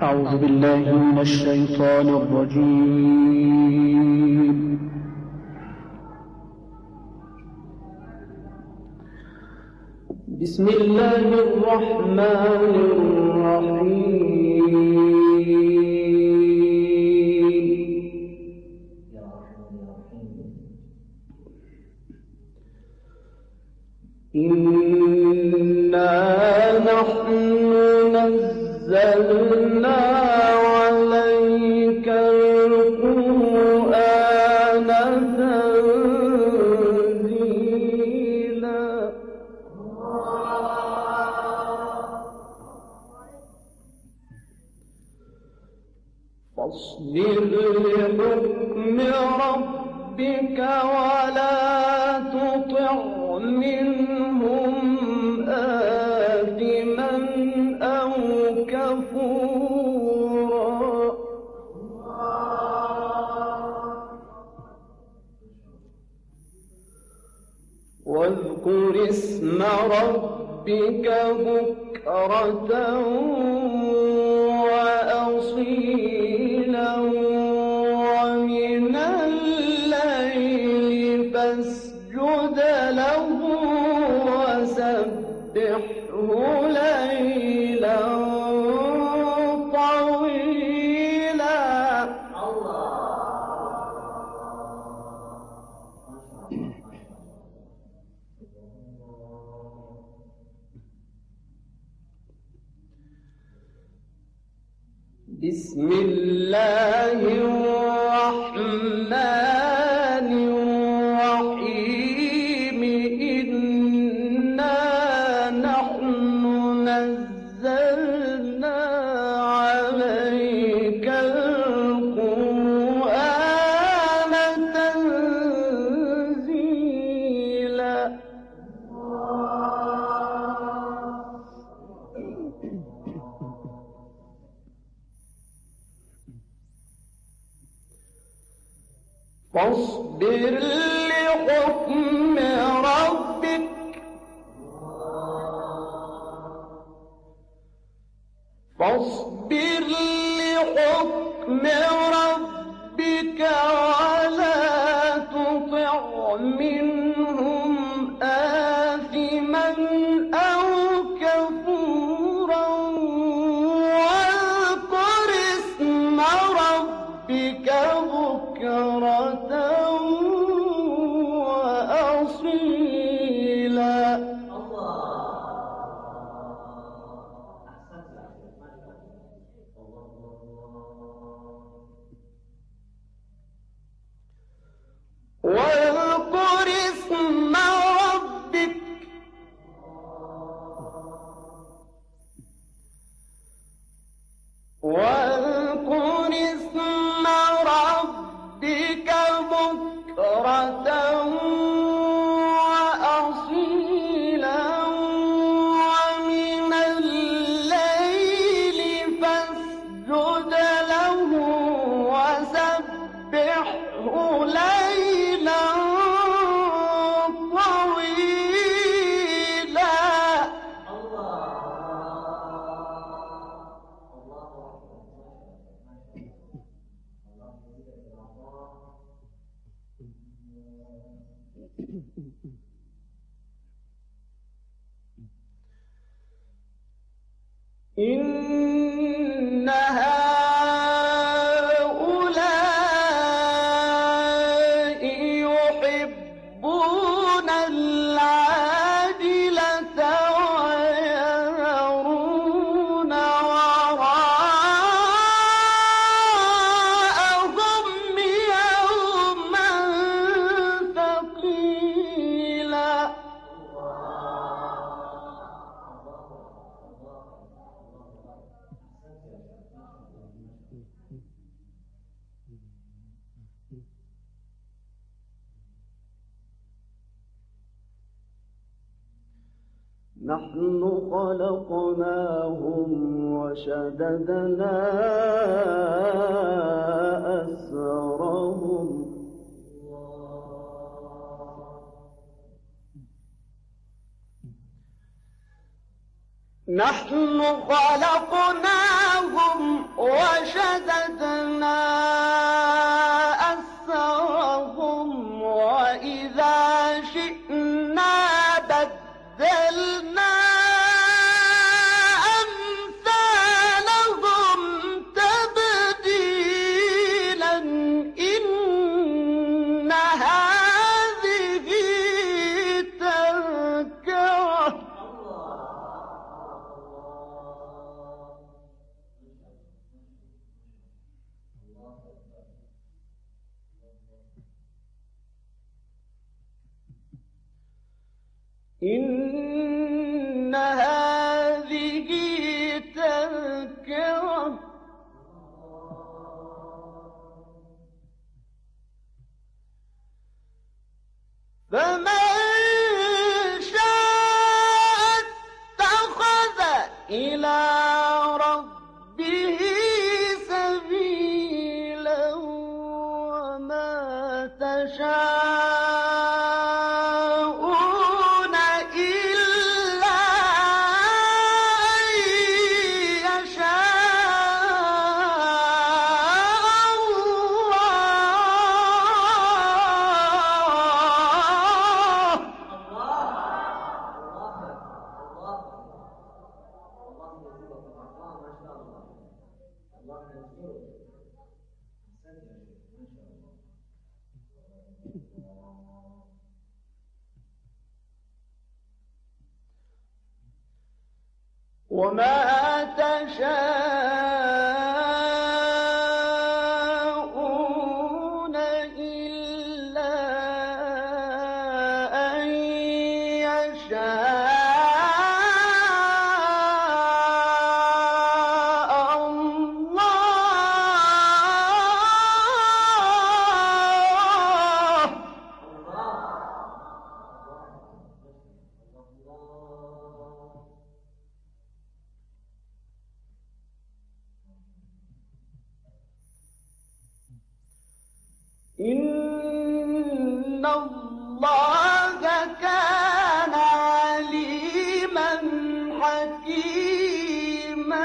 أعوذ بالله من الشيطان الرجيم. بسم الله الرحمن الرحيم. إنا نحن نزلنا عليك القرآن تنزيلا فاصبر لحكم ربك ولا تطع منهم آثما أو كفورا واذكر اسم ربك بكرة وأصيلا ومن الليل فاسجد له وسبحه ليلا طويلا. بسم الله الرحمن الرحيم. إنا نحن نزلنا عليك القرآن تنزيلا فاصبر لحكم ربك ولا تطع منهم آثما أو كفورا واذكر اسم ربك بكرة وأصيلا. واذكر اسم ربك بكرة وأصيلا ومن الليل فاسجد له وسبحه ليلا طويلا. إن هؤلاء يحبون العاجلة ويذرون وراءهم يوما ثقيلا. نحن خلقناهم وشددنا أسرهم نحن خلقناهم إن هذه تذكرة فمن شاء اتخذ إلى ربه سبيلا وما تشاءون إلا أن يشاء وما تشاءون إلا أن يشاء الله. إن الله كان عليما حكيما.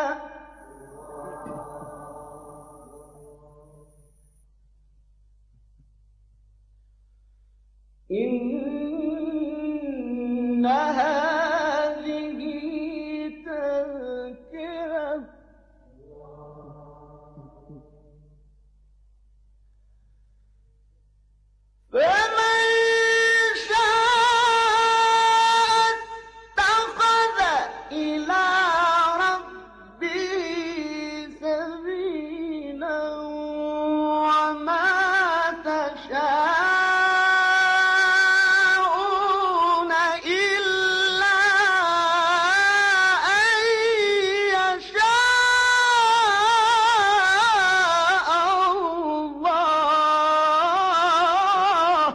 إن هذه تذكرة فمن شاء اتخذ إلى ربه سبيلا وما تشاءون إلا أن يشاء الله.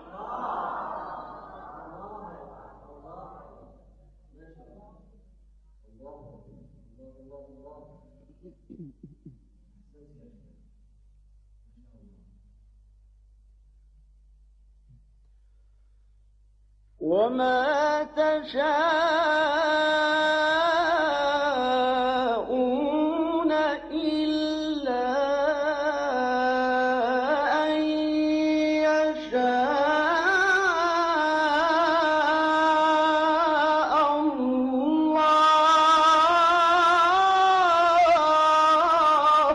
وما تشاءون إلا أن يشاء الله.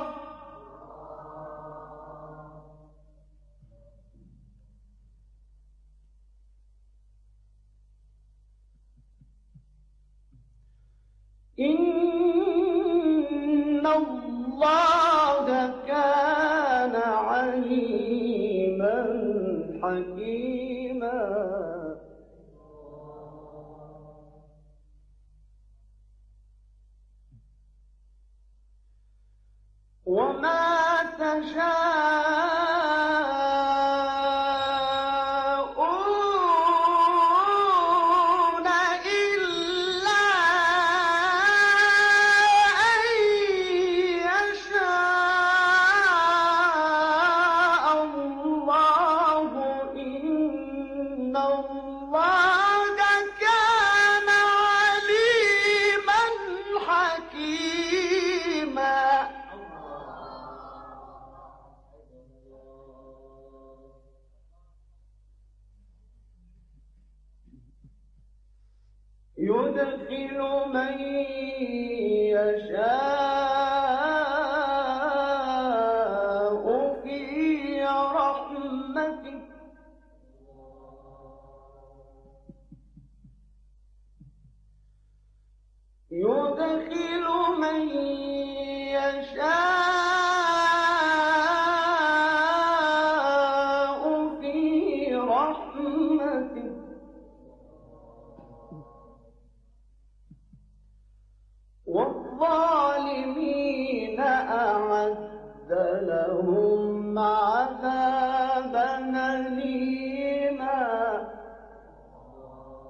إن الله